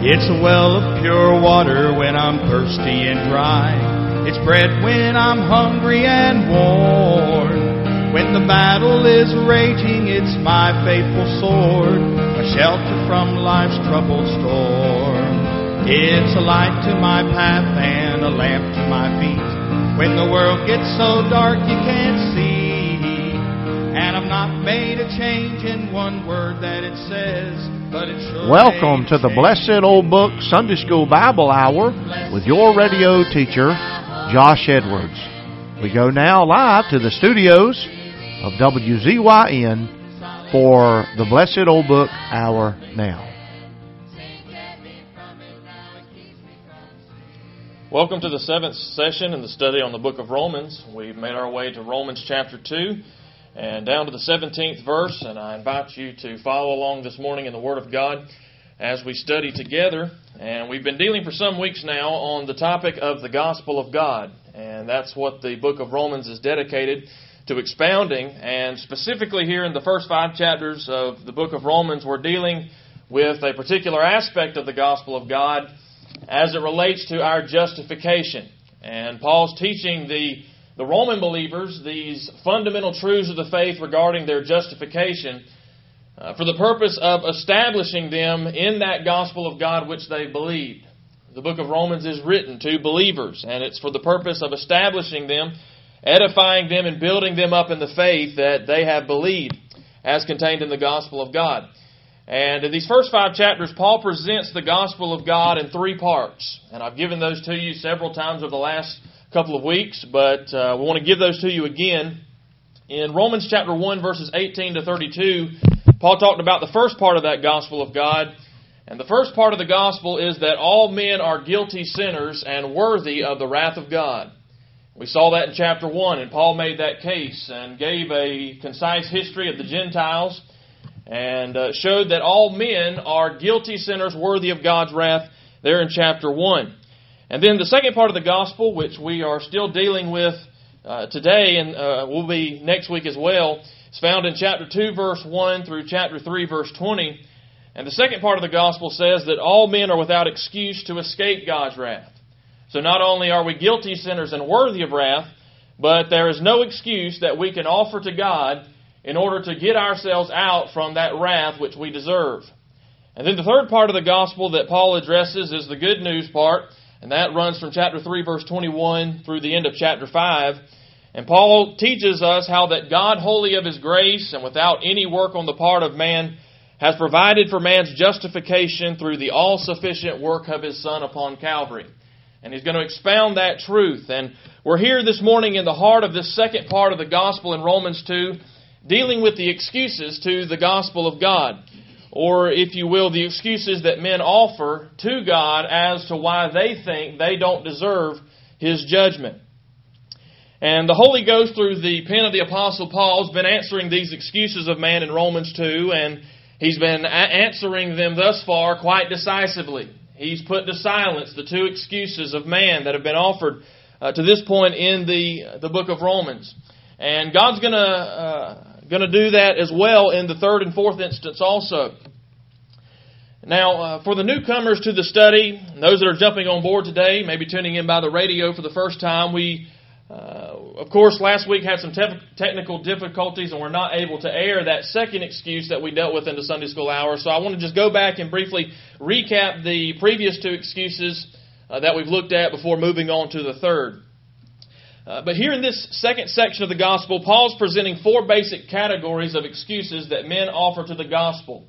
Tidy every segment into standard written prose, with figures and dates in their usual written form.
It's a well of pure water when I'm thirsty and dry. It's bread when I'm hungry and worn. When the battle is raging, it's my faithful sword, a shelter from life's troubled storm. It's a light to my path and a lamp to my feet. When the world gets so dark you can't see, and I've not made a change in one word that it says, but it sure. Welcome to the Blessed Old Book Sunday School Bible Hour with your radio teacher, Josh Edwards. We go now live to the studios of WZYN for the Blessed Old Book Hour now. Welcome to the seventh session in the study on the book of Romans. We've made our way to Romans chapter 2 and down to the 17th verse, and I invite you to follow along this morning in the Word of God as we study together. And we've been dealing for some weeks now on the topic of the gospel of God, and that's what the book of Romans is dedicated to expounding. And specifically here in the first 5 chapters of the book of Romans, we're dealing with a particular aspect of the gospel of God as it relates to our justification. And Paul's teaching the Roman believers these fundamental truths of the faith regarding their justification for the purpose of establishing them in that gospel of God which they believed. The book of Romans is written to believers, and it's for the purpose of establishing them, edifying them, and building them up in the faith that they have believed as contained in the gospel of God. And in these first 5 chapters, Paul presents the gospel of God in 3 parts. And I've given those to you several times over the last couple of weeks, but we want to give those to you again. In Romans chapter 1, verses 18 to 32, Paul talked about the first part of that gospel of God. And the first part of the gospel is that all men are guilty sinners and worthy of the wrath of God. We saw that in chapter 1, and Paul made that case and gave a concise history of the Gentiles and showed that all men are guilty sinners worthy of God's wrath there in chapter 1. And then the second part of the gospel, which we are still dealing with today and will be next week as well, is found in chapter 2, verse 1 through chapter 3, verse 20. And the second part of the gospel says that all men are without excuse to escape God's wrath. So not only are we guilty sinners and worthy of wrath, but there is no excuse that we can offer to God in order to get ourselves out from that wrath which we deserve. And then the third part of the gospel that Paul addresses is the good news part, and that runs from chapter 3, verse 21 through the end of chapter 5. And Paul teaches us how that God, wholly of His grace and without any work on the part of man, has provided for man's justification through the all-sufficient work of His Son upon Calvary. And he's going to expound that truth. And we're here this morning in the heart of this second part of the gospel in Romans 2, dealing with the excuses to the gospel of God, or, if you will, the excuses that men offer to God as to why they think they don't deserve His judgment. And the Holy Ghost, through the pen of the Apostle Paul, has been answering these excuses of man in Romans 2, and he's been answering them thus far quite decisively. He's put to silence the 2 excuses of man that have been offered to this point in the book of Romans. And God's going to do that as well in the third and fourth instance also. Now, for the newcomers to the study, those that are jumping on board today, maybe tuning in by the radio for the first time, we, of course, last week had some technical difficulties and were not able to air that second excuse that we dealt with in the Sunday School Hour. So I want to just go back and briefly recap the previous 2 excuses that we've looked at before moving on to the third. But here in this second section of the gospel, Paul's presenting 4 basic categories of excuses that men offer to the gospel.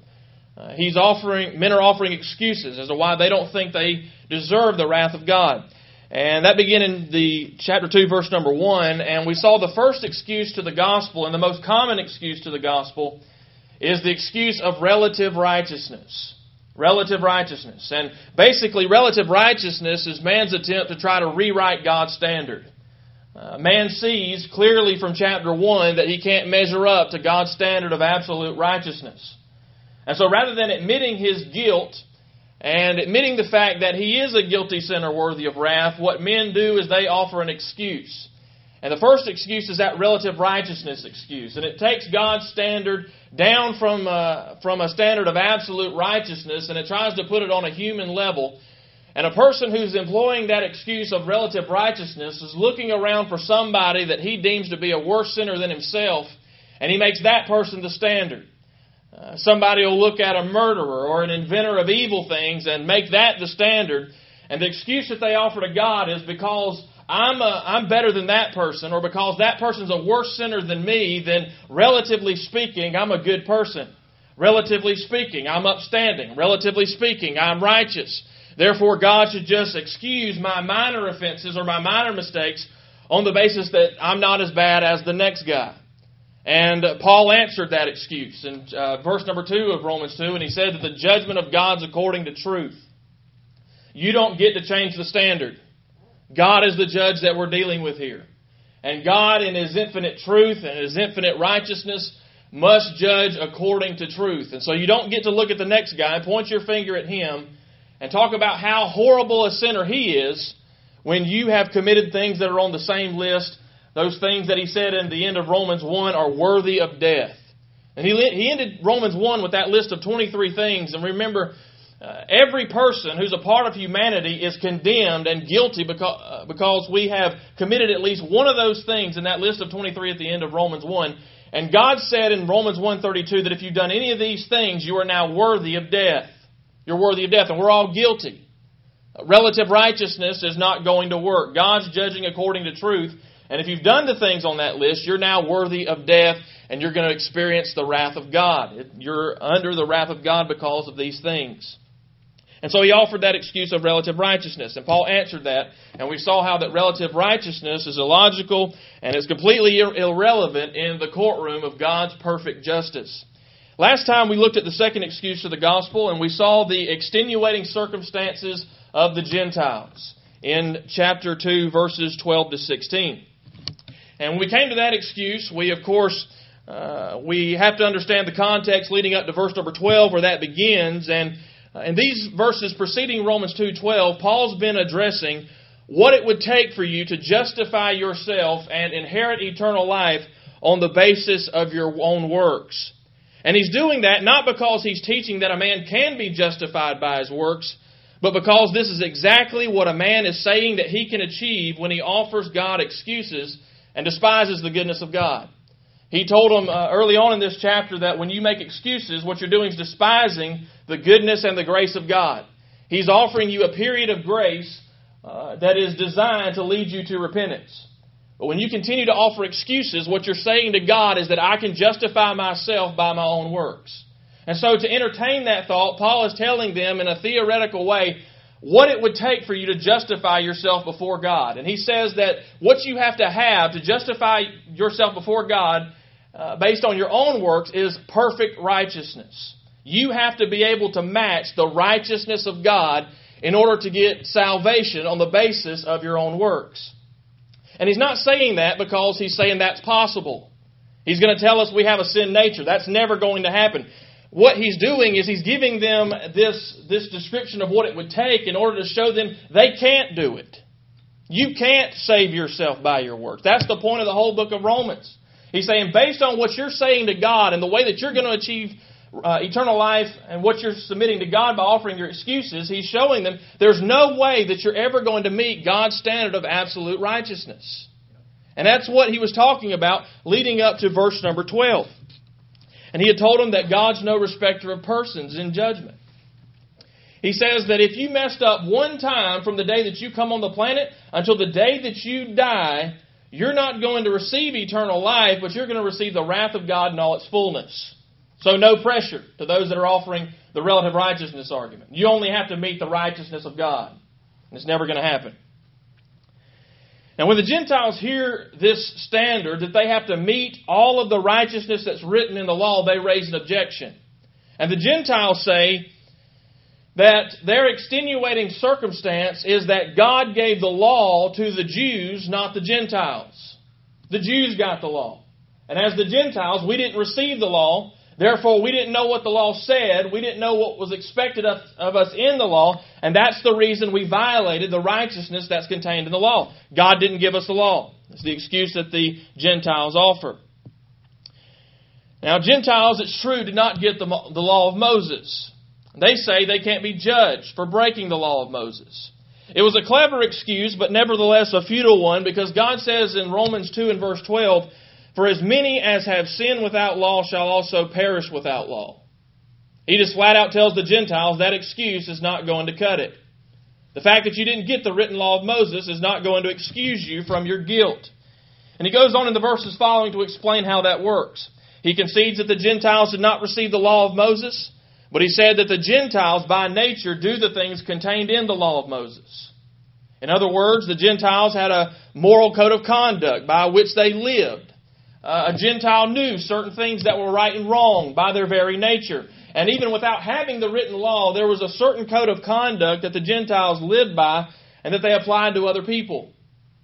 Men are offering excuses as to why they don't think they deserve the wrath of God. And that began in the chapter 2, verse number 1. And we saw the first excuse to the gospel, and the most common excuse to the gospel, is the excuse of relative righteousness. Relative righteousness. And basically, relative righteousness is man's attempt to try to rewrite God's standard. Man sees clearly from chapter 1 that he can't measure up to God's standard of absolute righteousness. And so rather than admitting his guilt and admitting the fact that he is a guilty sinner worthy of wrath, what men do is they offer an excuse. And the first excuse is that relative righteousness excuse. And it takes God's standard down from a standard of absolute righteousness, and it tries to put it on a human level. And a person who's employing that excuse of relative righteousness is looking around for somebody that he deems to be a worse sinner than himself, and he makes that person the standard. Somebody will look at a murderer or an inventor of evil things and make that the standard. And the excuse that they offer to God is because I'm better than that person, or because that person's a worse sinner than me, then relatively speaking, I'm a good person. Relatively speaking, I'm upstanding. Relatively speaking, I'm righteous. Therefore, God should just excuse my minor offenses or my minor mistakes on the basis that I'm not as bad as the next guy. And Paul answered that excuse in verse number 2 of Romans 2, and he said that the judgment of God's according to truth. You don't get to change the standard. God is the judge that we're dealing with here. And God, in His infinite truth and His infinite righteousness, must judge according to truth. And so you don't get to look at the next guy and point your finger at him and talk about how horrible a sinner he is when you have committed things that are on the same list. Those things that he said in the end of Romans 1 are worthy of death. And he ended Romans 1 with that list of 23 things. And remember, every person who's a part of humanity is condemned and guilty because we have committed at least one of those things in that list of 23 at the end of Romans 1. And God said in Romans 1:32 that if you've done any of these things, you are now worthy of death. You're worthy of death, and we're all guilty. Relative righteousness is not going to work. God's judging according to truth. And if you've done the things on that list, you're now worthy of death, and you're going to experience the wrath of God. You're under the wrath of God because of these things. And so he offered that excuse of relative righteousness. And Paul answered that. And we saw how that relative righteousness is illogical and is completely irrelevant in the courtroom of God's perfect justice. Last time we looked at the second excuse of the gospel, and we saw the extenuating circumstances of the Gentiles in chapter 2, verses 12 to 16. And when we came to that excuse, we, of course, we have to understand the context leading up to verse number 12 where that begins. And in these verses preceding Romans 2:12, Paul's been addressing what it would take for you to justify yourself and inherit eternal life on the basis of your own works. And he's doing that not because he's teaching that a man can be justified by his works, but because this is exactly what a man is saying that he can achieve when he offers God excuses and despises the goodness of God. He told them early on in this chapter that when you make excuses, what you're doing is despising the goodness and the grace of God. He's offering you a period of grace that is designed to lead you to repentance. But when you continue to offer excuses, what you're saying to God is that I can justify myself by my own works. And so to entertain that thought, Paul is telling them in a theoretical way what it would take for you to justify yourself before God. And he says that what you have to justify yourself before God based on your own works is perfect righteousness. You have to be able to match the righteousness of God in order to get salvation on the basis of your own works. And he's not saying that because he's saying that's possible. He's going to tell us we have a sin nature. That's never going to happen. What he's doing is he's giving them this description of what it would take in order to show them they can't do it. You can't save yourself by your works. That's the point of the whole book of Romans. He's saying based on what you're saying to God and the way that you're going to achieve eternal life and what you're submitting to God by offering your excuses, he's showing them there's no way that you're ever going to meet God's standard of absolute righteousness. And that's what he was talking about leading up to verse number 12. And he had told them that God's no respecter of persons in judgment. He says that if you messed up one time from the day that you come on the planet until the day that you die, you're not going to receive eternal life, but you're going to receive the wrath of God in all its fullness. So no pressure to those that are offering the relative righteousness argument. You only have to meet the righteousness of God. And it's never going to happen. And when the Gentiles hear this standard, that they have to meet all of the righteousness that's written in the law, they raise an objection. And the Gentiles say that their extenuating circumstance is that God gave the law to the Jews, not the Gentiles. The Jews got the law. And as the Gentiles, we didn't receive the law. Therefore, we didn't know what the law said. We didn't know what was expected of us in the law. And that's the reason we violated the righteousness that's contained in the law. God didn't give us the law. It's the excuse that the Gentiles offer. Now, Gentiles, it's true, did not get the law of Moses. They say they can't be judged for breaking the law of Moses. It was a clever excuse, but nevertheless a futile one, because God says in Romans 2 and verse 12, "For as many as have sinned without law shall also perish without law." He just flat out tells the Gentiles that excuse is not going to cut it. The fact that you didn't get the written law of Moses is not going to excuse you from your guilt. And he goes on in the verses following to explain how that works. He concedes that the Gentiles did not receive the law of Moses, but he said that the Gentiles by nature do the things contained in the law of Moses. In other words, the Gentiles had a moral code of conduct by which they lived. A Gentile knew certain things that were right and wrong by their very nature. And even without having the written law, there was a certain code of conduct that the Gentiles lived by and that they applied to other people.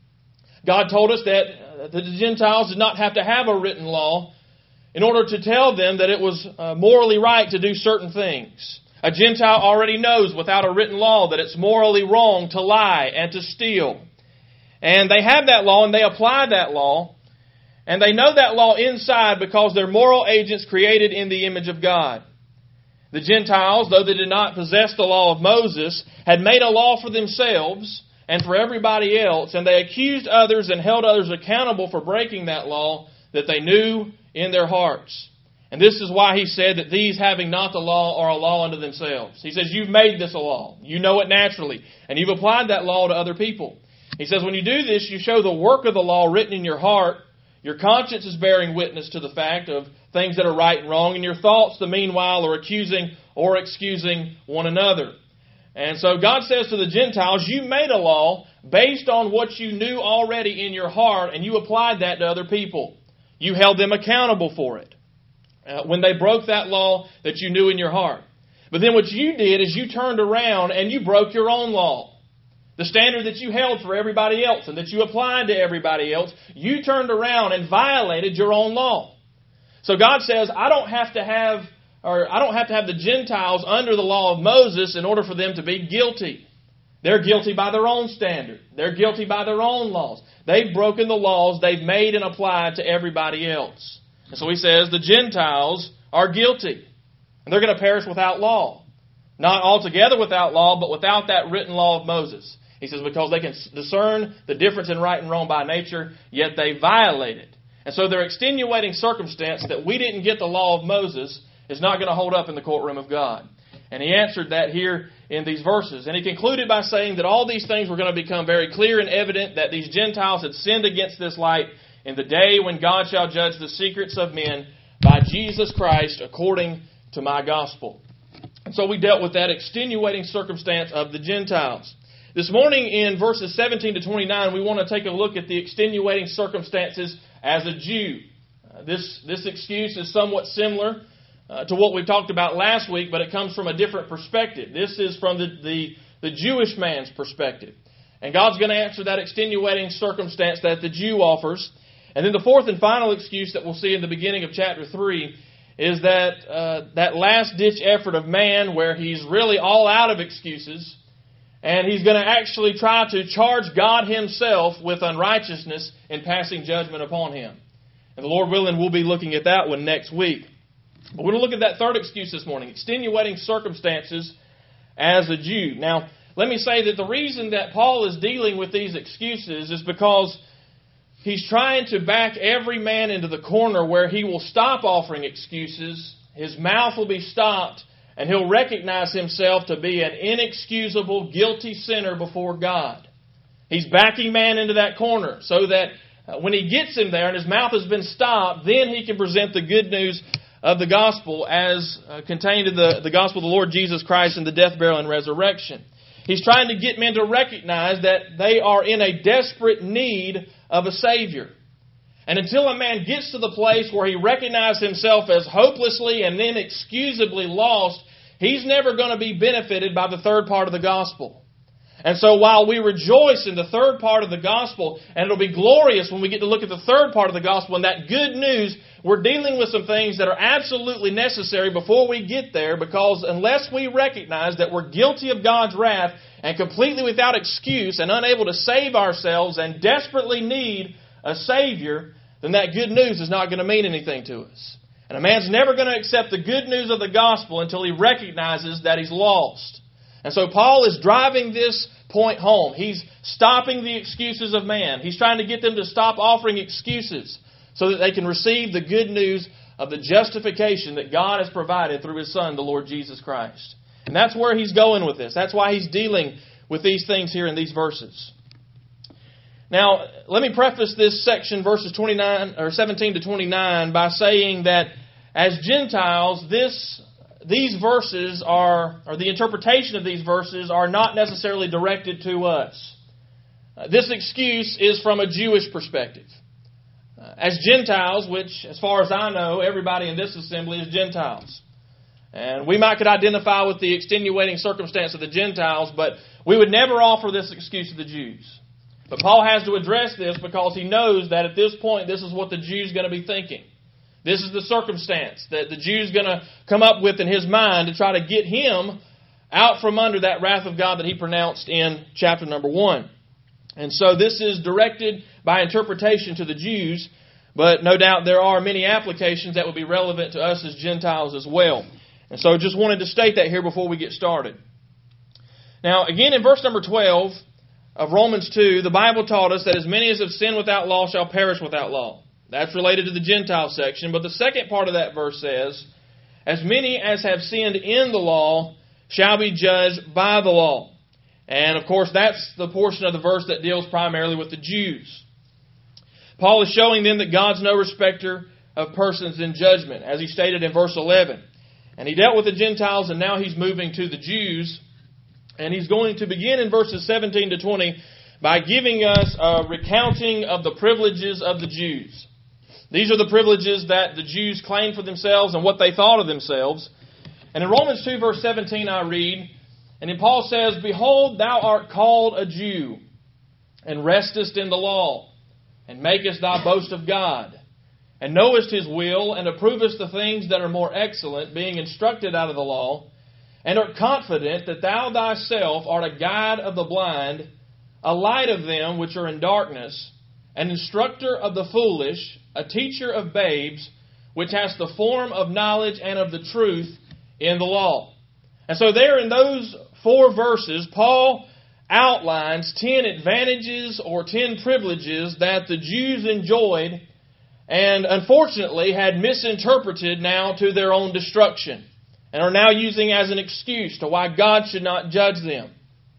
God told us that the Gentiles did not have to have a written law in order to tell them that it was morally right to do certain things. A Gentile already knows without a written law that it's morally wrong to lie and to steal. And they have that law and they apply that law. And they know that law inside because they're moral agents created in the image of God. The Gentiles, though they did not possess the law of Moses, had made a law for themselves and for everybody else, and they accused others and held others accountable for breaking that law that they knew in their hearts. And this is why he said that these, having not the law, are a law unto themselves. He says, you've made this a law. You know it naturally. And you've applied that law to other people. He says, when you do this, you show the work of the law written in your heart. Your conscience is bearing witness to the fact of things that are right and wrong. And your thoughts, the meanwhile, are accusing or excusing one another. And so God says to the Gentiles, you made a law based on what you knew already in your heart, and you applied that to other people. You held them accountable for it when they broke that law that you knew in your heart. But then what you did is you turned around and you broke your own law. The standard that you held for everybody else and that you applied to everybody else, you turned around and violated your own law. So God says, I don't have to have the Gentiles under the law of Moses in order for them to be guilty. They're guilty by their own standard. They're guilty by their own laws. They've broken the laws they've made and applied to everybody else. And so he says the Gentiles are guilty. And they're going to perish without law. Not altogether without law, but without that written law of Moses. He says because they can discern the difference in right and wrong by nature, yet they violate it. And so their extenuating circumstance that we didn't get the law of Moses is not going to hold up in the courtroom of God. And he answered that here in these verses. And he concluded by saying that all these things were going to become very clear and evident, that these Gentiles had sinned against this light in the day when God shall judge the secrets of men by Jesus Christ according to my gospel. And so we dealt with that extenuating circumstance of the Gentiles. This morning in verses 17 to 29, we want to take a look at the extenuating circumstances as a Jew. This excuse is somewhat similar to what we talked about last week, but it comes from a different perspective. This is from the Jewish man's perspective. And God's going to answer that extenuating circumstance that the Jew offers. And then the fourth and final excuse that we'll see in the beginning of chapter 3 is that last-ditch effort of man where he's really all out of excuses, and he's going to actually try to charge God himself with unrighteousness in passing judgment upon him. And the Lord willing, we'll be looking at that one next week. But we're going to look at that third excuse this morning, extenuating circumstances as a Jew. Now, let me say that the reason that Paul is dealing with these excuses is because he's trying to back every man into the corner where he will stop offering excuses, his mouth will be stopped, and he'll recognize himself to be an inexcusable, guilty sinner before God. He's backing man into that corner so that when he gets him there and his mouth has been stopped, then he can present the good news of the gospel as contained in the gospel of the Lord Jesus Christ and the death, burial, and resurrection. He's trying to get men to recognize that they are in a desperate need of a Savior. And until a man gets to the place where he recognizes himself as hopelessly and inexcusably lost, he's never going to be benefited by the third part of the gospel. And so while we rejoice in the third part of the gospel, and it'll be glorious when we get to look at the third part of the gospel and that good news, we're dealing with some things that are absolutely necessary before we get there, because unless we recognize that we're guilty of God's wrath and completely without excuse and unable to save ourselves and desperately need a Savior, then that good news is not going to mean anything to us. And a man's never going to accept the good news of the gospel until he recognizes that he's lost. And so Paul is driving this point home. He's stopping the excuses of man. He's trying to get them to stop offering excuses so that they can receive the good news of the justification that God has provided through His Son, the Lord Jesus Christ. And that's where he's going with this. That's why he's dealing with these things here in these verses. Now, let me preface this section, verses 17 to 29, by saying that as Gentiles, these verses or the interpretation of these verses are not necessarily directed to us. This excuse is from a Jewish perspective. As Gentiles, which, as far as I know, everybody in this assembly is Gentiles. And we could identify with the extenuating circumstance of the Gentiles, but we would never offer this excuse to the Jews. But Paul has to address this because he knows that at this point, this is what the Jew's going to be thinking. This is the circumstance that the Jew's going to come up with in his mind to try to get him out from under that wrath of God that he pronounced in chapter number 1. And so this is directed by interpretation to the Jews, but no doubt there are many applications that would be relevant to us as Gentiles as well. And so just wanted to state that here before we get started. Now, again, in verse number 12 of Romans 2, the Bible taught us that as many as have sinned without law shall perish without law. That's related to the Gentile section. But the second part of that verse says, as many as have sinned in the law shall be judged by the law. And, of course, that's the portion of the verse that deals primarily with the Jews. Paul is showing them that God's no respecter of persons in judgment, as he stated in verse 11. And he dealt with the Gentiles, and now he's moving to the Jews. And he's going to begin in verses 17 to 20 by giving us a recounting of the privileges of the Jews. These are the privileges that the Jews claimed for themselves and what they thought of themselves. And in Romans 2, verse 17, I read, and then Paul says, behold, thou art called a Jew, and restest in the law, and makest thy boast of God, and knowest His will, and approvest the things that are more excellent, being instructed out of the law, and art confident that thou thyself art a guide of the blind, a light of them which are in darkness, an instructor of the foolish, a teacher of babes, which has the form of knowledge and of the truth in the law. And so there in those 4 verses, Paul outlines 10 advantages or 10 privileges that the Jews enjoyed and unfortunately had misinterpreted now to their own destruction and are now using as an excuse to why God should not judge them.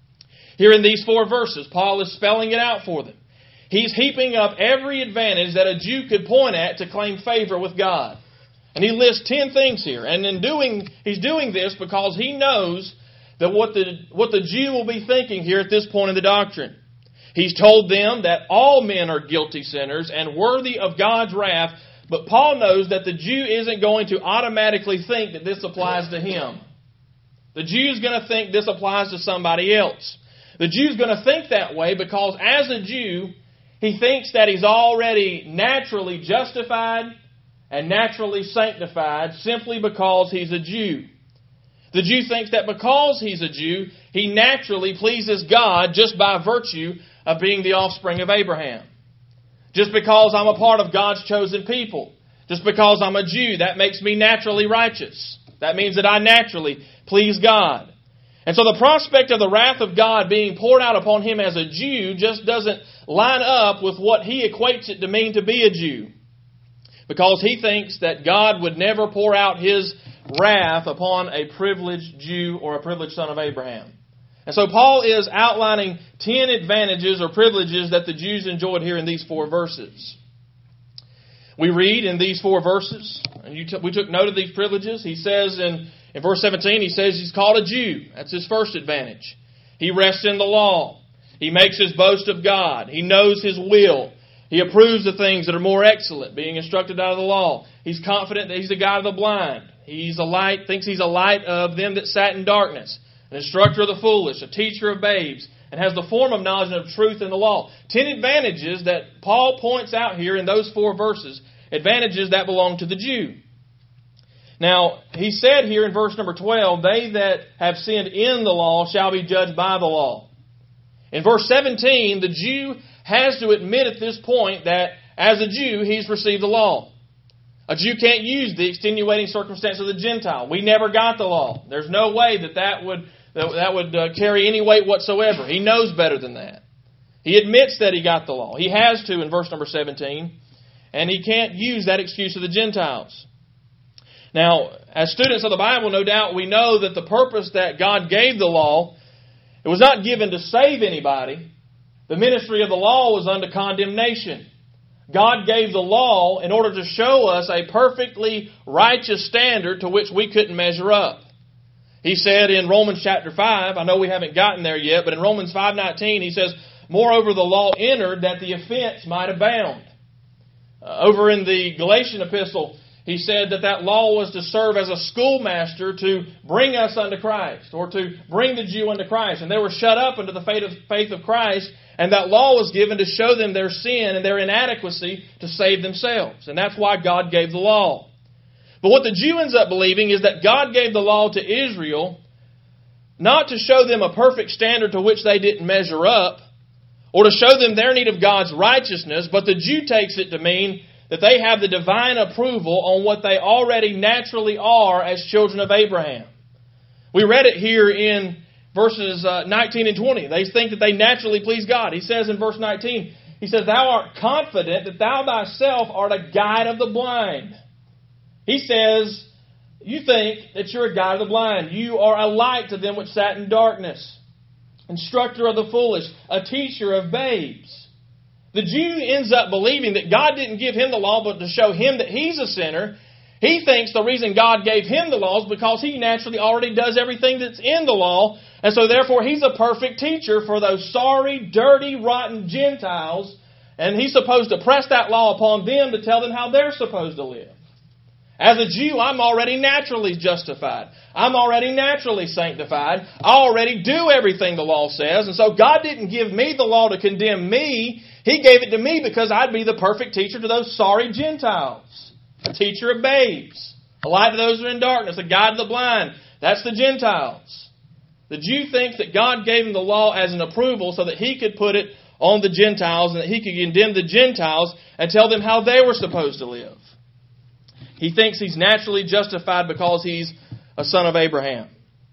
Here in these 4 verses, Paul is spelling it out for them. He's heaping up every advantage that a Jew could point at to claim favor with God. And he lists 10 things here. And he's doing this because he knows that what the Jew will be thinking here at this point in the doctrine. He's told them that all men are guilty sinners and worthy of God's wrath, but Paul knows that the Jew isn't going to automatically think that this applies to him. The Jew's going to think this applies to somebody else. The Jew's going to think that way because as a Jew, he thinks that he's already naturally justified and naturally sanctified simply because he's a Jew. The Jew thinks that because he's a Jew, he naturally pleases God just by virtue of being the offspring of Abraham. Just because I'm a part of God's chosen people. Just because I'm a Jew, that makes me naturally righteous. That means that I naturally please God. And so the prospect of the wrath of God being poured out upon him as a Jew just doesn't line up with what he equates it to mean to be a Jew. Because he thinks that God would never pour out His wrath upon a privileged Jew or a privileged son of Abraham. And so Paul is outlining 10 advantages or privileges that the Jews enjoyed here in these 4 verses. We read in these 4 verses, and we took note of these privileges. He says in verse 17, he says he's called a Jew. That's his first advantage. He rests in the law. He makes his boast of God. He knows His will. He approves the things that are more excellent, being instructed out of the law. He's confident that he's the guide of the blind. He's a light, thinks he's a light of them that sat in darkness, an instructor of the foolish, a teacher of babes, and has the form of knowledge and of truth in the law. 10 advantages that Paul points out here in those 4 verses, advantages that belong to the Jew. Now, he said here in verse number 12, they that have sinned in the law shall be judged by the law. In verse 17, the Jew has to admit at this point that as a Jew, he's received the law. A Jew can't use the extenuating circumstance of the Gentile. We never got the law. There's no way that would carry any weight whatsoever. He knows better than that. He admits that he got the law. He has to in verse number 17. And he can't use that excuse of the Gentiles. Now, as students of the Bible, no doubt we know that the purpose that God gave the law, it was not given to save anybody. The ministry of the law was unto condemnation. God gave the law in order to show us a perfectly righteous standard to which we couldn't measure up. He said in Romans chapter 5, I know we haven't gotten there yet, but in Romans 5:19 he says, moreover the law entered that the offense might abound. Over in the Galatian epistle, he said that law was to serve as a schoolmaster to bring us unto Christ, or to bring the Jew unto Christ. And they were shut up unto the faith of Christ, and that law was given to show them their sin and their inadequacy to save themselves. And that's why God gave the law. But what the Jew ends up believing is that God gave the law to Israel not to show them a perfect standard to which they didn't measure up, or to show them their need of God's righteousness, but the Jew takes it to mean that they have the divine approval on what they already naturally are as children of Abraham. We read it here in verses 19 and 20. They think that they naturally please God. He says in verse 19, he says, thou art confident that thou thyself art a guide of the blind. He says, you think that you're a guide of the blind. You are a light to them which sat in darkness. Instructor of the foolish, a teacher of babes. The Jew ends up believing that God didn't give him the law but to show him that he's a sinner. He thinks the reason God gave him the law is because he naturally already does everything that's in the law. And so therefore he's a perfect teacher for those sorry, dirty, rotten Gentiles. And he's supposed to press that law upon them to tell them how they're supposed to live. As a Jew, I'm already naturally justified. I'm already naturally sanctified. I already do everything the law says. And so God didn't give me the law to condemn me. He gave it to me because I'd be the perfect teacher to those sorry Gentiles. A teacher of babes. A light to those who are in darkness. A guide to the blind. That's the Gentiles. The Jew thinks that God gave him the law as an approval so that he could put it on the Gentiles and that he could condemn the Gentiles and tell them how they were supposed to live. He thinks he's naturally justified because he's a son of Abraham.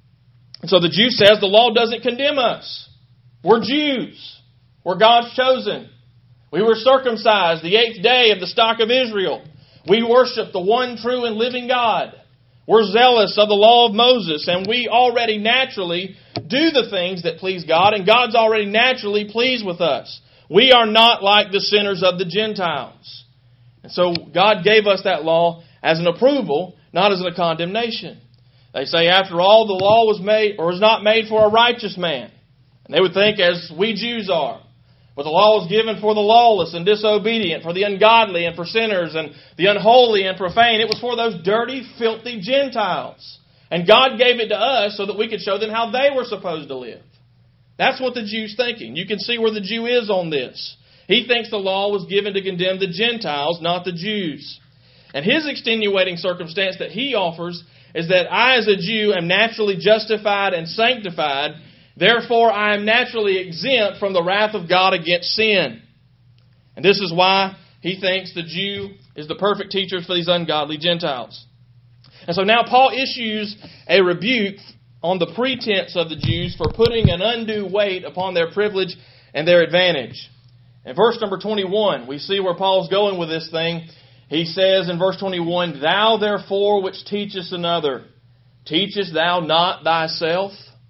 And so the Jew says the law doesn't condemn us. We're Jews. We're God's chosen. We were circumcised the 8th day of the stock of Israel. We worship the one true and living God. We're zealous of the law of Moses, and we already naturally do the things that please God, and God's already naturally pleased with us. We are not like the sinners of the Gentiles. And so God gave us that law as an approval, not as a condemnation. They say, after all, the law was made or was not made for a righteous man. And they would think as we Jews are. But the law was given for the lawless and disobedient, for the ungodly and for sinners and the unholy and profane. It was for those dirty, filthy Gentiles. And God gave it to us so that we could show them how they were supposed to live. That's what the Jew's thinking. You can see where the Jew is on this. He thinks the law was given to condemn the Gentiles, not the Jews. And his extenuating circumstance that he offers is that I as a Jew am naturally justified and sanctified. Therefore, I am naturally exempt from the wrath of God against sin. And this is why he thinks the Jew is the perfect teacher for these ungodly Gentiles. And so now Paul issues a rebuke on the pretense of the Jews for putting an undue weight upon their privilege and their advantage. In verse number 21, we see where Paul's going with this thing. He says in verse 21, thou therefore which teachest another, teachest thou not thyself?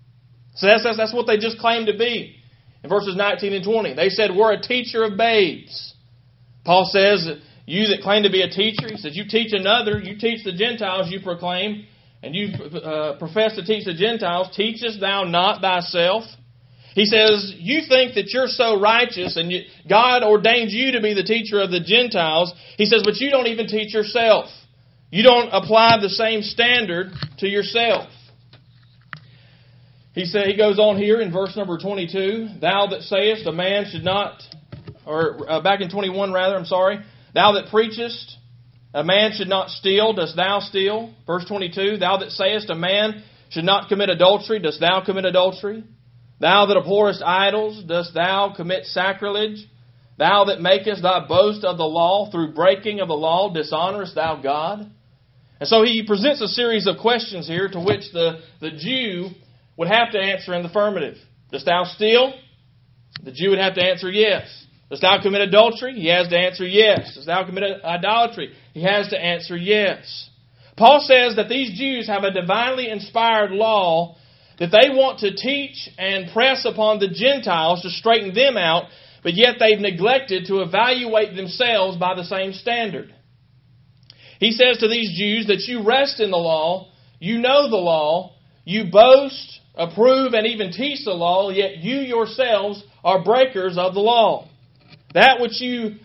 So that's what they just claimed to be. In verses 19 and 20, they said, we're a teacher of babes. Paul says, you that claim to be a teacher, he says, you teach another, you teach the Gentiles, you proclaim, and you profess to teach the Gentiles, teachest thou not thyself? He says, you think that you're so righteous and God ordained you to be the teacher of the Gentiles. He says, but you don't even teach yourself. You don't apply the same standard to yourself. He goes on here in verse number 22, thou that sayest a man should not, or back in 21 rather, thou that preachest a man should not steal, dost thou steal? Verse 22, thou that sayest a man should not commit adultery, dost thou commit adultery? Thou that abhorrest idols, dost thou commit sacrilege? Thou that makest thy boast of the law, through breaking of the law, dishonorest thou God? And so he presents a series of questions here to which the Jew would have to answer in the affirmative. Dost thou steal? The Jew would have to answer yes. Dost thou commit adultery? He has to answer yes. Dost thou commit idolatry? He has to answer yes. Paul says that these Jews have a divinely inspired law that they want to teach and press upon the Gentiles to straighten them out, but yet they've neglected to evaluate themselves by the same standard. He says to these Jews that you rest in the law, you know the law, you boast, approve, and even teach the law, yet you yourselves are breakers of the law. That which you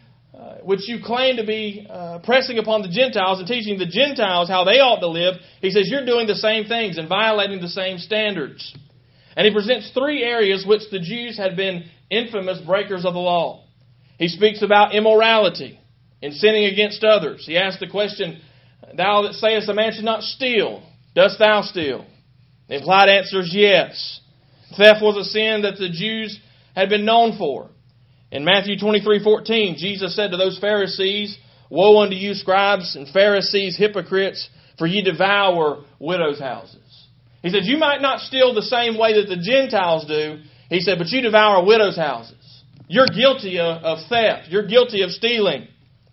claim to be pressing upon the Gentiles and teaching the Gentiles how they ought to live, he says you're doing the same things and violating the same standards. And he presents three areas which the Jews had been infamous breakers of the law. He speaks about immorality and sinning against others. He asks the question, thou that sayest a man should not steal, dost thou steal? The implied answer is yes. Theft was a sin that the Jews had been known for. In Matthew 23:14, Jesus said to those Pharisees, woe unto you, scribes and Pharisees, hypocrites, for ye devour widows' houses. He said, you might not steal the same way that the Gentiles do. He said, but you devour widows' houses. You're guilty of theft. You're guilty of stealing.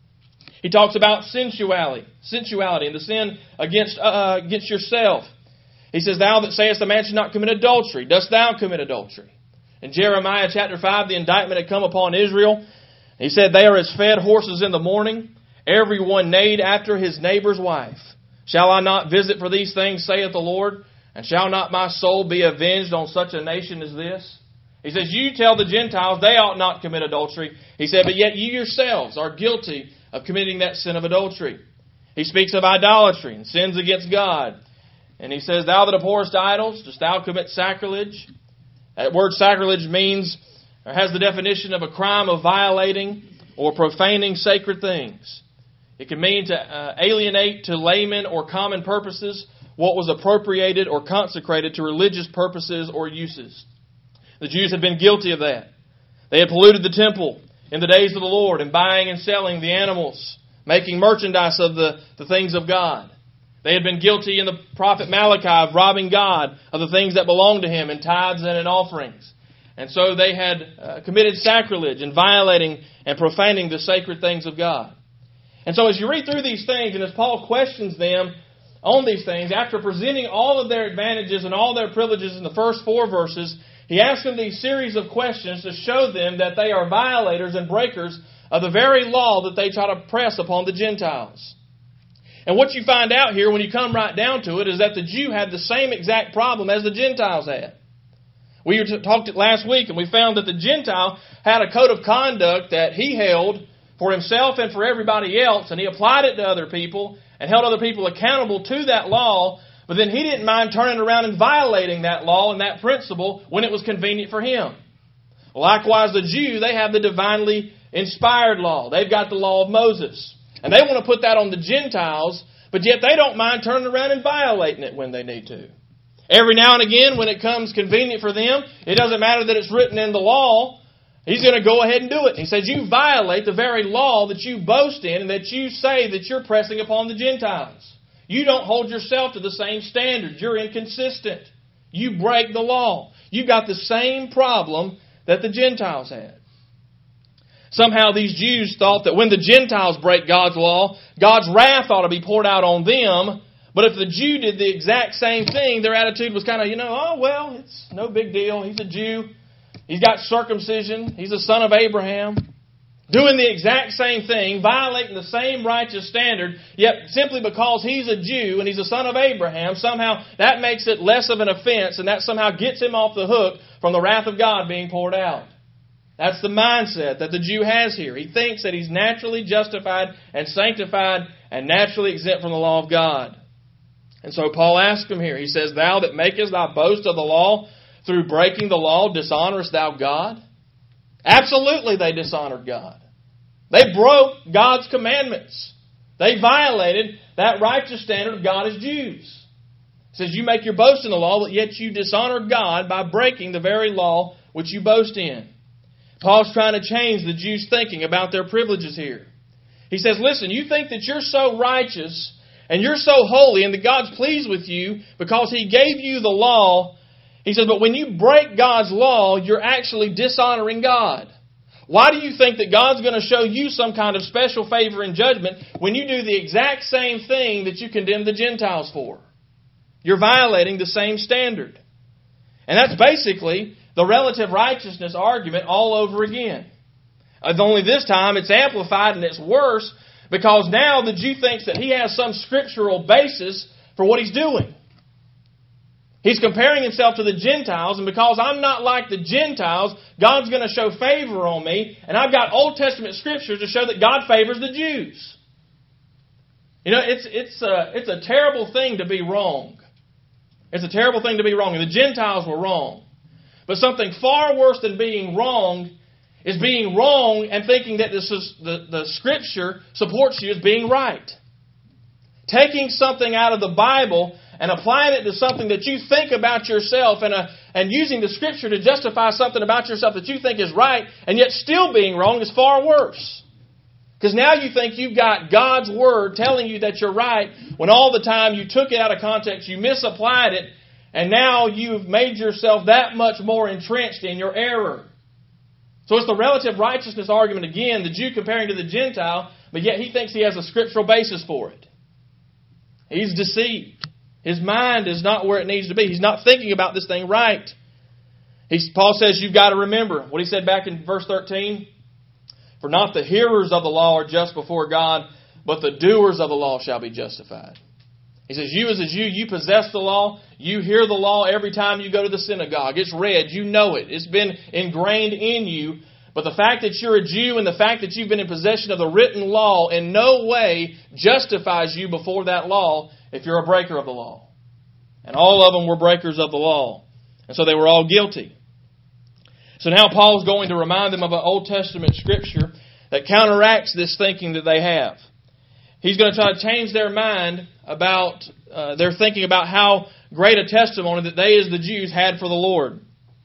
He talks about sensuality and the sin against yourself. He says, thou that sayest a man should not commit adultery, dost thou commit adultery? In Jeremiah chapter 5, the indictment had come upon Israel. He said, they are as fed horses in the morning, every one neighed after his neighbor's wife. Shall I not visit for these things, saith the Lord? And shall not my soul be avenged on such a nation as this? He says, you tell the Gentiles they ought not commit adultery. He said, but yet you yourselves are guilty of committing that sin of adultery. He speaks of idolatry and sins against God. And he says, thou that abhorrest idols, dost thou commit sacrilege? That word sacrilege means, or has the definition of a crime of violating or profaning sacred things. It can mean to alienate to laymen or common purposes what was appropriated or consecrated to religious purposes or uses. The Jews had been guilty of that. They had polluted the temple in the days of the Lord in buying and selling the animals, making merchandise of the things of God. They had been guilty in the prophet Malachi of robbing God of the things that belonged to Him in tithes and in offerings. And so they had committed sacrilege and violating and profaning the sacred things of God. And so as you read through these things, and as Paul questions them on these things, after presenting all of their advantages and all their privileges in the first 4 verses, he asks them these series of questions to show them that they are violators and breakers of the very law that they try to press upon the Gentiles. And what you find out here when you come right down to it is that the Jew had the same exact problem as the Gentiles had. We talked it last week and we found that the Gentile had a code of conduct that he held for himself and for everybody else, and he applied it to other people and held other people accountable to that law, but then he didn't mind turning around and violating that law and that principle when it was convenient for him. Likewise, the Jew, they have the divinely inspired law. They've got the law of Moses. And they want to put that on the Gentiles, but yet they don't mind turning around and violating it when they need to. Every now and again, when it comes convenient for them, it doesn't matter that it's written in the law, he's going to go ahead and do it. He says, you violate the very law that you boast in and that you say that you're pressing upon the Gentiles. You don't hold yourself to the same standards. You're inconsistent. You break the law. You've got the same problem that the Gentiles had. Somehow these Jews thought that when the Gentiles break God's law, God's wrath ought to be poured out on them. But if the Jew did the exact same thing, their attitude was kind of, oh, well, it's no big deal. He's a Jew. He's got circumcision. He's a son of Abraham. Doing the exact same thing, violating the same righteous standard, yet simply because he's a Jew and he's a son of Abraham, somehow that makes it less of an offense and that somehow gets him off the hook from the wrath of God being poured out. That's the mindset that the Jew has here. He thinks that he's naturally justified and sanctified and naturally exempt from the law of God. And so Paul asks him here, he says, thou that makest thy boast of the law, through breaking the law, dishonorest thou God? Absolutely they dishonored God. They broke God's commandments. They violated that righteous standard of God as Jews. It says you make your boast in the law, but yet you dishonor God by breaking the very law which you boast in. Paul's trying to change the Jews' thinking about their privileges here. He says, listen, you think that you're so righteous and you're so holy and that God's pleased with you because He gave you the law. He says, but when you break God's law, you're actually dishonoring God. Why do you think that God's going to show you some kind of special favor in judgment when you do the exact same thing that you condemn the Gentiles for? You're violating the same standard. And that's basically the relative righteousness argument all over again. Only this time it's amplified and it's worse because now the Jew thinks that he has some scriptural basis for what he's doing. He's comparing himself to the Gentiles, and because I'm not like the Gentiles, God's going to show favor on me, and I've got Old Testament scriptures to show that God favors the Jews. You know, it's a terrible thing to be wrong. It's a terrible thing to be wrong, and the Gentiles were wrong. But something far worse than being wrong is being wrong and thinking that the Scripture supports you as being right. Taking something out of the Bible and applying it to something that you think about yourself and using the Scripture to justify something about yourself that you think is right and yet still being wrong is far worse. Because now you think you've got God's Word telling you that you're right when all the time you took it out of context, you misapplied it, and now you've made yourself that much more entrenched in your error. So it's the relative righteousness argument again, the Jew comparing to the Gentile, but yet he thinks he has a scriptural basis for it. He's deceived. His mind is not where it needs to be. He's not thinking about this thing right. Paul says you've got to remember what he said back in verse 13. For not the hearers of the law are just before God, but the doers of the law shall be justified. He says, you as a Jew, you possess the law. You hear the law every time you go to the synagogue. It's read. You know it. It's been ingrained in you. But the fact that you're a Jew and the fact that you've been in possession of the written law in no way justifies you before that law if you're a breaker of the law. And all of them were breakers of the law. And so they were all guilty. So now Paul's going to remind them of an Old Testament scripture that counteracts this thinking that they have. He's going to try to change their mind about their thinking about how great a testimony that they as the Jews had for the Lord.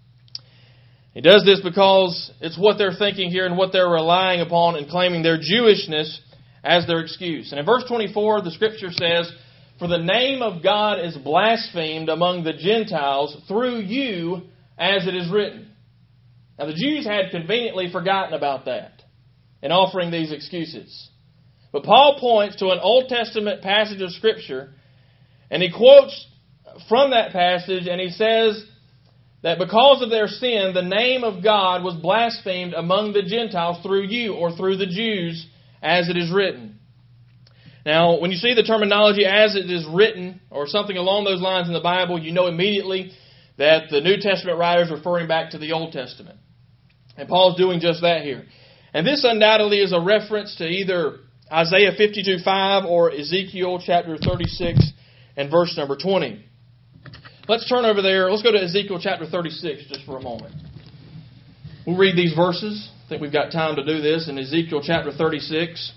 He does this because it's what they're thinking here and what they're relying upon and claiming their Jewishness as their excuse. And in verse 24, the scripture says, for the name of God is blasphemed among the Gentiles through you, as it is written. Now the Jews had conveniently forgotten about that in offering these excuses. But Paul points to an Old Testament passage of Scripture, and he quotes from that passage, and he says that because of their sin, the name of God was blasphemed among the Gentiles through you, or through the Jews, as it is written. Now, when you see the terminology as it is written, or something along those lines in the Bible, you know immediately that the New Testament writer is referring back to the Old Testament. And Paul's doing just that here. And this undoubtedly is a reference to either Isaiah 52:5 or Ezekiel chapter 36 and verse number 20. Let's turn over there. Let's go to Ezekiel chapter 36 just for a moment. We'll read these verses. I think we've got time to do this in Ezekiel chapter 36.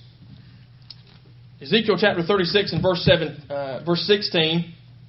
Ezekiel chapter 36 and verse 16.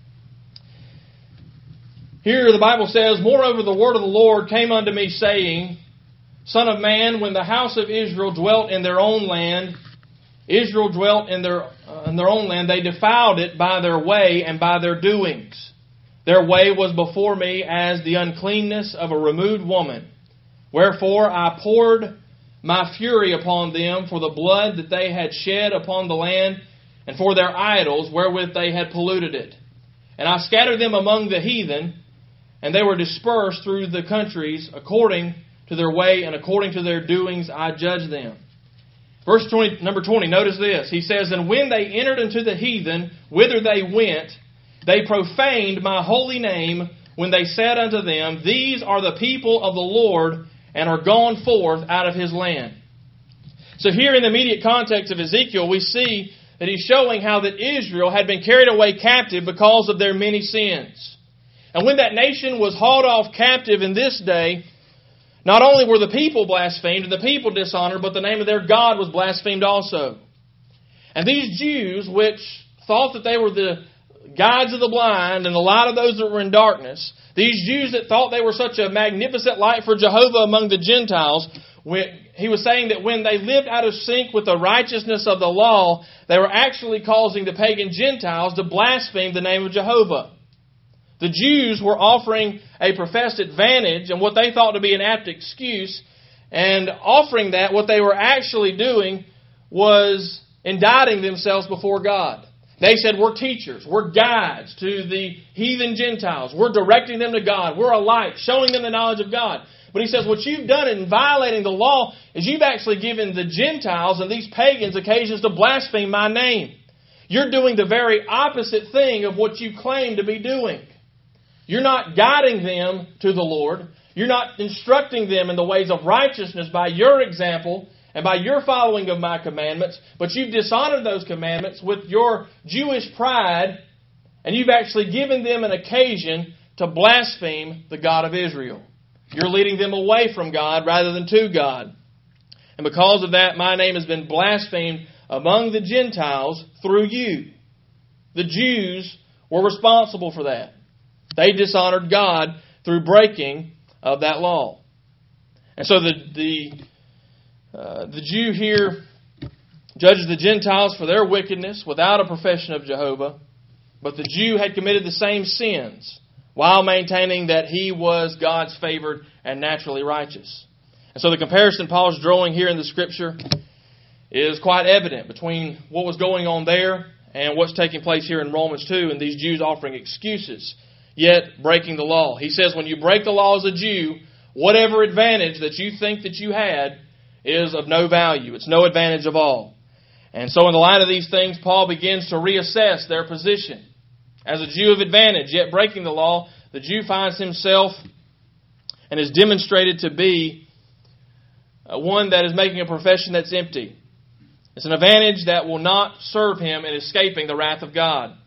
Here the Bible says, moreover the word of the Lord came unto me, saying, Son of man, when the house of Israel dwelt in their own land, Israel dwelt in their own land, they defiled it by their way and by their doings. Their way was before me as the uncleanness of a removed woman. Wherefore I poured my fury upon them for the blood that they had shed upon the land, and for their idols wherewith they had polluted it. And I scattered them among the heathen, and they were dispersed through the countries according to their way, and according to their doings I judged them. Verse 20, number 20, notice this. He says, and when they entered into the heathen, whither they went, they profaned my holy name when they said unto them, These are the people of the Lord, and are gone forth out of His land. So here in the immediate context of Ezekiel, we see that he's showing how that Israel had been carried away captive because of their many sins. And when that nation was hauled off captive in this day, not only were the people blasphemed and the people dishonored, but the name of their God was blasphemed also. And these Jews, which thought that they were guides of the blind and the light of those that were in darkness, these Jews that thought they were such a magnificent light for Jehovah among the Gentiles, he was saying that when they lived out of sync with the righteousness of the law, they were actually causing the pagan Gentiles to blaspheme the name of Jehovah. The Jews were offering a professed advantage and what they thought to be an apt excuse, and offering that, what they were actually doing was indicting themselves before God. They said, we're teachers, we're guides to the heathen Gentiles, we're directing them to God, we're a light, showing them the knowledge of God. But he says, what you've done in violating the law is you've actually given the Gentiles and these pagans occasions to blaspheme my name. You're doing the very opposite thing of what you claim to be doing. You're not guiding them to the Lord. You're not instructing them in the ways of righteousness by your example and by your following of my commandments, but you've dishonored those commandments with your Jewish pride, and you've actually given them an occasion to blaspheme the God of Israel. You're leading them away from God rather than to God. And because of that, my name has been blasphemed among the Gentiles through you. The Jews were responsible for that. They dishonored God through breaking of that law. And so the Jew here judges the Gentiles for their wickedness without a profession of Jehovah, but the Jew had committed the same sins while maintaining that he was God's favored and naturally righteous. And so the comparison Paul's drawing here in the Scripture is quite evident between what was going on there and what's taking place here in Romans 2, and these Jews offering excuses, yet breaking the law. He says when you break the law as a Jew, whatever advantage that you think that you had is of no value. It's no advantage of all. And so in the light of these things, Paul begins to reassess their position. As a Jew of advantage, yet breaking the law, the Jew finds himself and is demonstrated to be one that is making a profession that's empty. It's an advantage that will not serve him in escaping the wrath of God.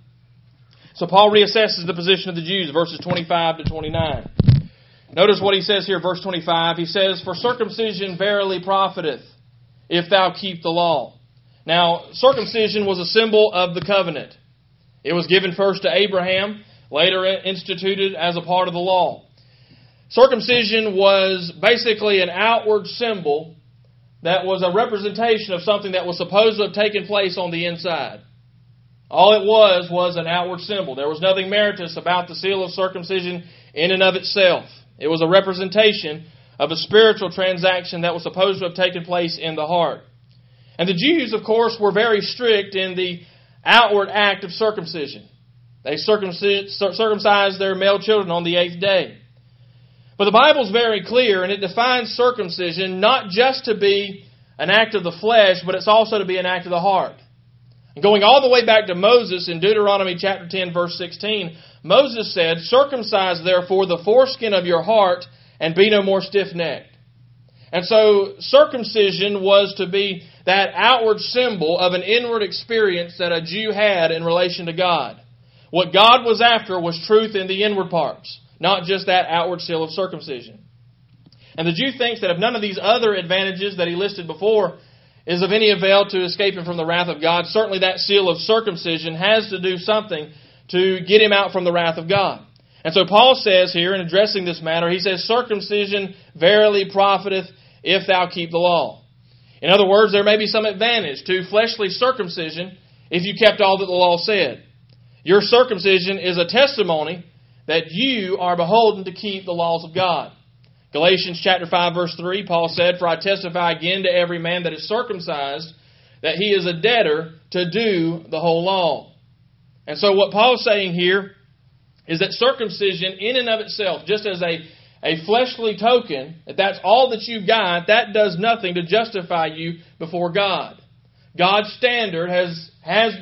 So Paul reassesses the position of the Jews, verses 25 to 29. Notice what he says here, verse 25. He says, "For circumcision verily profiteth, if thou keep the law." Now, circumcision was a symbol of the covenant. It was given first to Abraham, later instituted as a part of the law. Circumcision was basically an outward symbol that was a representation of something that was supposed to have taken place on the inside. All it was an outward symbol. There was nothing meritorious about the seal of circumcision in and of itself. It was a representation of a spiritual transaction that was supposed to have taken place in the heart. And the Jews, of course, were very strict in the outward act of circumcision. They circumcised their male children on the 8th day. But the Bible's very clear, and it defines circumcision not just to be an act of the flesh, but it's also to be an act of the heart. And going all the way back to Moses in Deuteronomy chapter 10, verse 16, Moses said, "Circumcise therefore the foreskin of your heart, and be no more stiff-necked." And so circumcision was to be that outward symbol of an inward experience that a Jew had in relation to God. What God was after was truth in the inward parts, not just that outward seal of circumcision. And the Jew thinks that if none of these other advantages that he listed before is of any avail to escape him from the wrath of God, certainly that seal of circumcision has to do something to get him out from the wrath of God. And so Paul says here, in addressing this matter, he says, "Circumcision verily profiteth if thou keep the law." In other words, there may be some advantage to fleshly circumcision if you kept all that the law said. Your circumcision is a testimony that you are beholden to keep the laws of God. Galatians chapter 5, verse 3, Paul said, "For I testify again to every man that is circumcised, that he is a debtor to do the whole law." And so what Paul's saying here is that circumcision in and of itself, just as a fleshly token, if that's all that you've got, that does nothing to justify you before God. God's standard has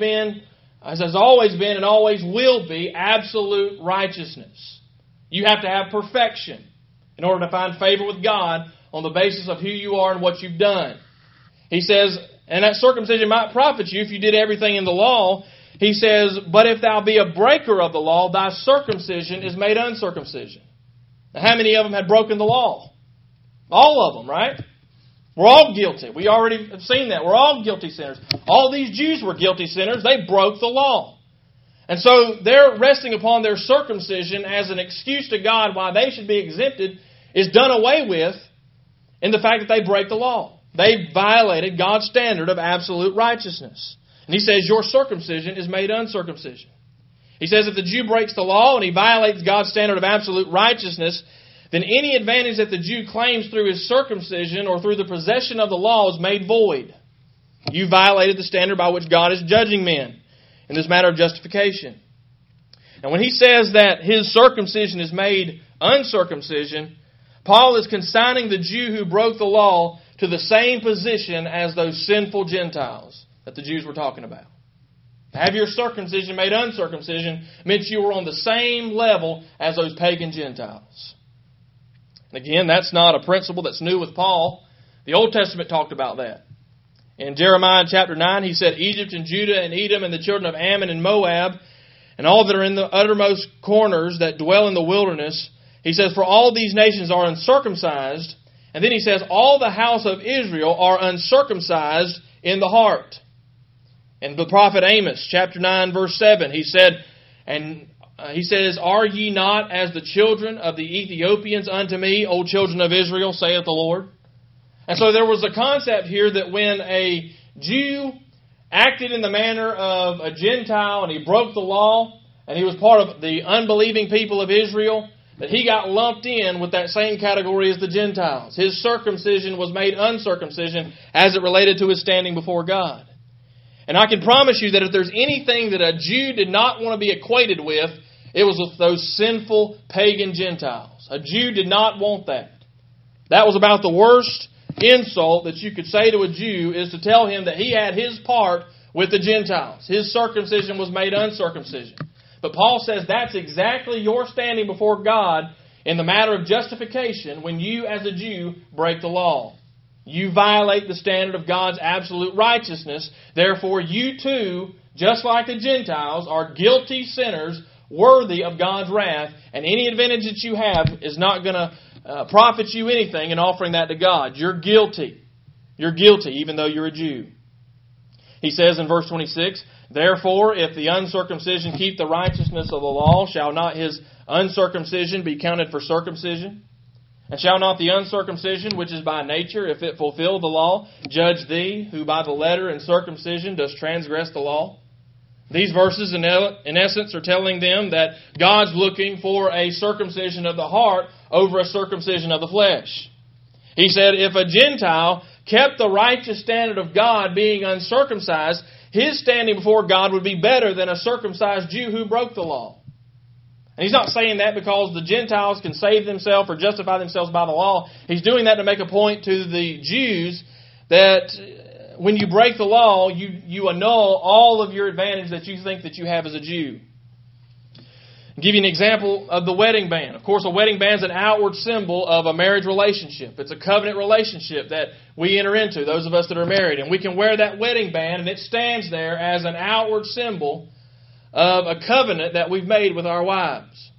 always been and always will be absolute righteousness. You have to have perfection in order to find favor with God on the basis of who you are and what you've done. He says, and that circumcision might profit you if you did everything in the law. He says, "But if thou be a breaker of the law, thy circumcision is made uncircumcision." Now, how many of them had broken the law? All of them, right? We're all guilty. We already have seen that. We're all guilty sinners. All these Jews were guilty sinners. They broke the law. And so their resting upon their circumcision as an excuse to God why they should be exempted is done away with in the fact that they break the law. They violated God's standard of absolute righteousness. And he says your circumcision is made uncircumcision. He says if the Jew breaks the law and he violates God's standard of absolute righteousness, then any advantage that the Jew claims through his circumcision or through the possession of the law is made void. You violated the standard by which God is judging men in this matter of justification. And when he says that his circumcision is made uncircumcision, Paul is consigning the Jew who broke the law to the same position as those sinful Gentiles that the Jews were talking about. To have your circumcision made uncircumcision meant you were on the same level as those pagan Gentiles. And again, that's not a principle that's new with Paul. The Old Testament talked about that. In Jeremiah chapter 9, he said, Egypt and Judah and Edom and the children of Ammon and Moab and all that are in the uttermost corners that dwell in the wilderness, he says, for all these nations are uncircumcised. And then he says, all the house of Israel are uncircumcised in the heart. In the prophet Amos, chapter 9, verse 7, he said, he says, are ye not as the children of the Ethiopians unto me, O children of Israel, saith the Lord? And so there was a concept here that when a Jew acted in the manner of a Gentile and he broke the law and he was part of the unbelieving people of Israel, that he got lumped in with that same category as the Gentiles. His circumcision was made uncircumcision as it related to his standing before God. And I can promise you that if there's anything that a Jew did not want to be equated with, it was with those sinful pagan Gentiles. A Jew did not want that. That was about the worst insult that you could say to a Jew, is to tell him that he had his part with the Gentiles. His circumcision was made uncircumcision. But Paul says that's exactly your standing before God in the matter of justification when you as a Jew break the law. You violate the standard of God's absolute righteousness. Therefore, you too, just like the Gentiles, are guilty sinners worthy of God's wrath. And any advantage that you have is not going to profit you anything in offering that to God. You're guilty. You're guilty even though you're a Jew. He says in verse 26, therefore, if the uncircumcision keep the righteousness of the law, shall not his uncircumcision be counted for circumcision? And shall not the uncircumcision, which is by nature, if it fulfill the law, judge thee, who by the letter and circumcision does transgress the law? These verses, in essence, are telling them that God's looking for a circumcision of the heart over a circumcision of the flesh. He said, if a Gentile kept the righteous standard of God being uncircumcised, his standing before God would be better than a circumcised Jew who broke the law. And he's not saying that because the Gentiles can save themselves or justify themselves by the law. He's doing that to make a point to the Jews that when you break the law, you annul all of your advantage that you think that you have as a Jew. I'll give you an example of the wedding band. Of course, a wedding band is an outward symbol of a marriage relationship. It's a covenant relationship that we enter into, those of us that are married. And we can wear that wedding band, and it stands there as an outward symbol of a covenant that we've made with our wives.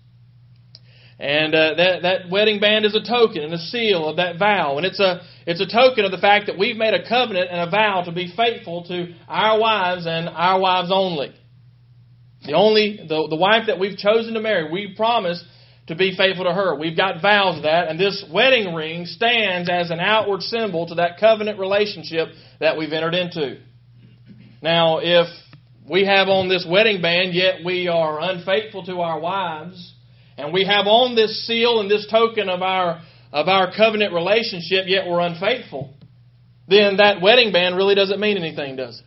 And that wedding band is a token and a seal of that vow. And it's a token of the fact that we've made a covenant and a vow to be faithful to our wives and our wives only. The wife that we've chosen to marry, we promise to be faithful to her. We've got vows of that, and this wedding ring stands as an outward symbol to that covenant relationship that we've entered into. Now, if we have on this wedding band, yet we are unfaithful to our wives, and we have on this seal and this token of our covenant relationship, yet we're unfaithful, then that wedding band really doesn't mean anything, does it?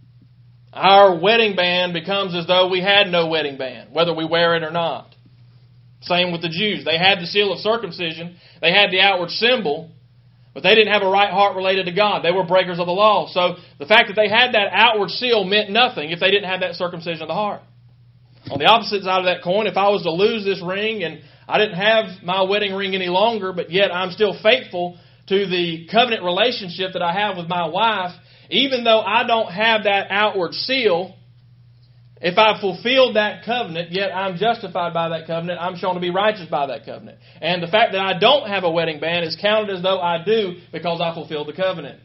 Our wedding band becomes as though we had no wedding band, whether we wear it or not. Same with the Jews. They had the seal of circumcision. They had the outward symbol, but they didn't have a right heart related to God. They were breakers of the law. So the fact that they had that outward seal meant nothing if they didn't have that circumcision of the heart. On the opposite side of that coin, if I was to lose this ring and I didn't have my wedding ring any longer, but yet I'm still faithful to the covenant relationship that I have with my wife, even though I don't have that outward seal, if I fulfilled that covenant, yet I'm justified by that covenant, I'm shown to be righteous by that covenant. And the fact that I don't have a wedding band is counted as though I do because I fulfilled the covenant.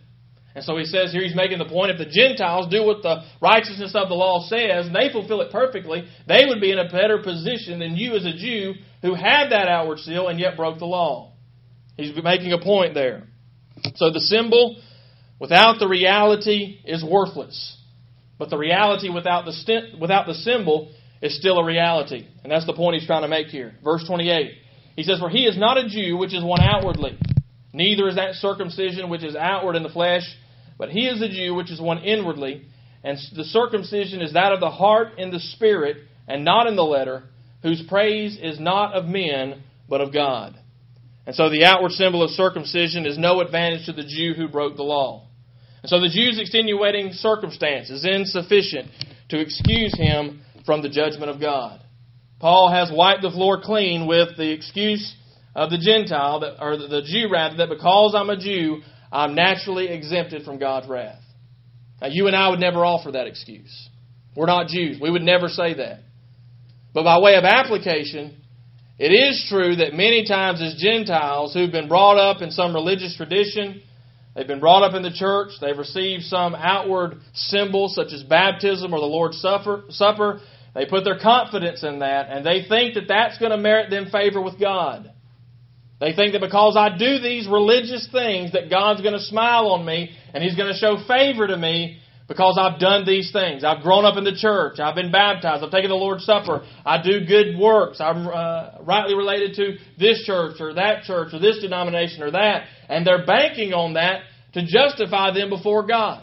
And so he says here, he's making the point, if the Gentiles do what the righteousness of the law says, and they fulfill it perfectly, they would be in a better position than you as a Jew who had that outward seal and yet broke the law. He's making a point there. So the symbol without the reality is worthless. But the reality without the symbol is still a reality. And that's the point he's trying to make here. Verse 28. He says, for he is not a Jew which is one outwardly, neither is that circumcision which is outward in the flesh, but he is a Jew which is one inwardly, and the circumcision is that of the heart in the spirit, and not in the letter, whose praise is not of men, but of God. And so the outward symbol of circumcision is no advantage to the Jew who broke the law. And so the Jew's extenuating circumstance is insufficient to excuse him from the judgment of God. Paul has wiped the floor clean with the excuse of the Gentile, or the Jew rather, that because I'm a Jew, I'm naturally exempted from God's wrath. Now you and I would never offer that excuse. We're not Jews. We would never say that. But by way of application, it is true that many times as Gentiles who've been brought up in some religious tradition, they've been brought up in the church, they've received some outward symbol such as baptism or the Lord's Supper, they put their confidence in that, and they think that that's going to merit them favor with God. They think that because I do these religious things that God's going to smile on me and He's going to show favor to me because I've done these things. I've grown up in the church. I've been baptized. I've taken the Lord's Supper. I do good works. I'm rightly related to this church or this denomination or that. And they're banking on that to justify them before God.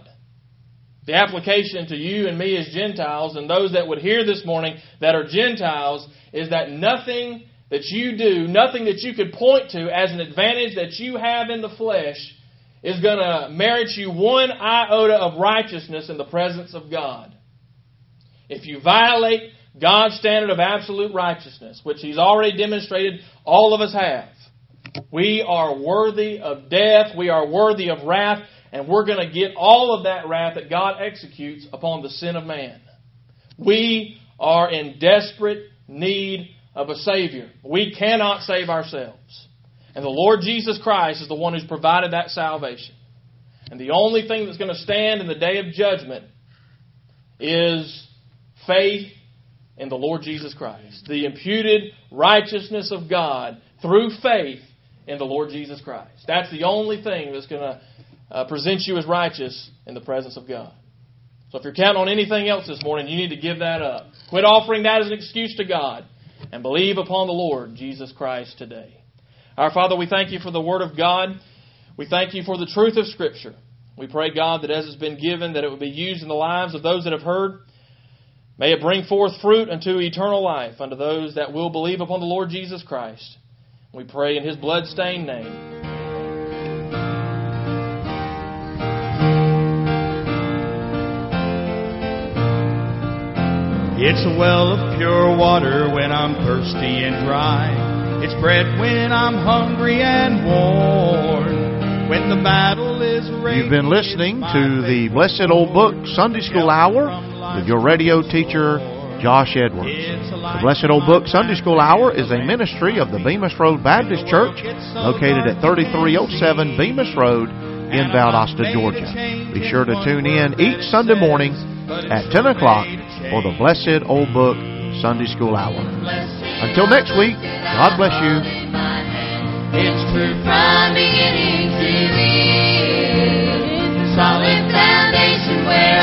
The application to you and me as Gentiles and those that would hear this morning that are Gentiles is that nothing that you do, nothing that you could point to as an advantage that you have in the flesh is going to merit you one iota of righteousness in the presence of God. If you violate God's standard of absolute righteousness, which He's already demonstrated all of us have, we are worthy of death, we are worthy of wrath, and we're going to get all of that wrath that God executes upon the sin of man. We are in desperate need of a Savior. We cannot save ourselves. And the Lord Jesus Christ is the one who's provided that salvation. And the only thing that's going to stand in the day of judgment is faith in the Lord Jesus Christ. The imputed righteousness of God through faith in the Lord Jesus Christ. That's the only thing that's going to present you as righteous in the presence of God. So if you're counting on anything else this morning, you need to give that up. Quit offering that as an excuse to God and believe upon the Lord Jesus Christ today. Our Father, we thank You for the Word of God. We thank You for the truth of Scripture. We pray, God, that as it's been given, that it will be used in the lives of those that have heard. May it bring forth fruit unto eternal life unto those that will believe upon the Lord Jesus Christ. We pray in His blood-stained name. It's a well of pure water when I'm thirsty and dry. It's bread when I'm hungry and worn. When the battle is raging. You've been listening to the Blessed Old Book Sunday School Hour with your radio teacher, Josh Edwards. The Blessed Old Book Sunday School Hour is a ministry of the Bemis Road Baptist Church, located at 3307 Bemis Road in Valdosta, Georgia. Be sure to tune in each Sunday morning at 10 o'clock for the Blessed Old Book Sunday School Hour. Until next week, God bless you. It's true from beginning to end. Solid foundation where